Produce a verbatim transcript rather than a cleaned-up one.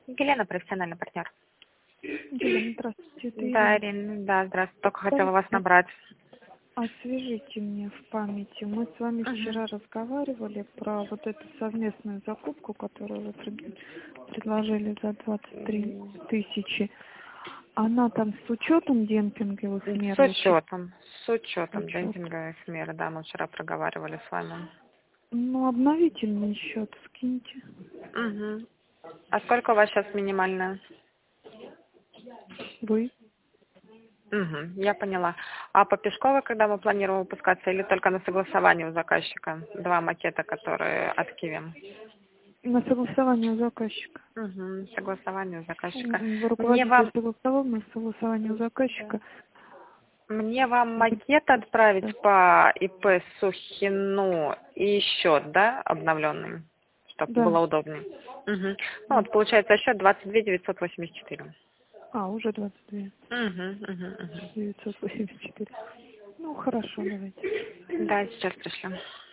Елена, профессиональный партнер. Елена, здравствуйте. Это Да, Ирина. Ирина, да, здравствуйте. Только хотела вас набрать. Освежите мне в памяти. Мы с вами Угу. вчера разговаривали про вот эту совместную закупку, которую вы пред- предложили за двадцать три тысячи. Она там с учетом демпинговых мер? С учетом, с учетом Учет. демпинговых мер, да, мы вчера проговаривали с вами. Ну, обновительный счет скиньте. Угу. А сколько у вас сейчас минимальная? Вы? Угу, я поняла. А по Пешковой, когда мы планируем выпускаться, или только на согласование у заказчика? Два макета, которые от Киви. На согласование у заказчика. Угу, согласование у заказчика. М, Мне Руководитель вам, согласовал на согласование у заказчика. мне вам макет отправить по ИП Сухину и счет, да, обновленный, чтобы Да. было удобнее. Угу. Ну Да. вот получается счет двадцать две девятьсот восемьдесят четыре. А, уже двадцать две. Угу, угу, угу. девятьсот восемьдесят четыре. Ну, хорошо, давайте. Да, сейчас пришлю.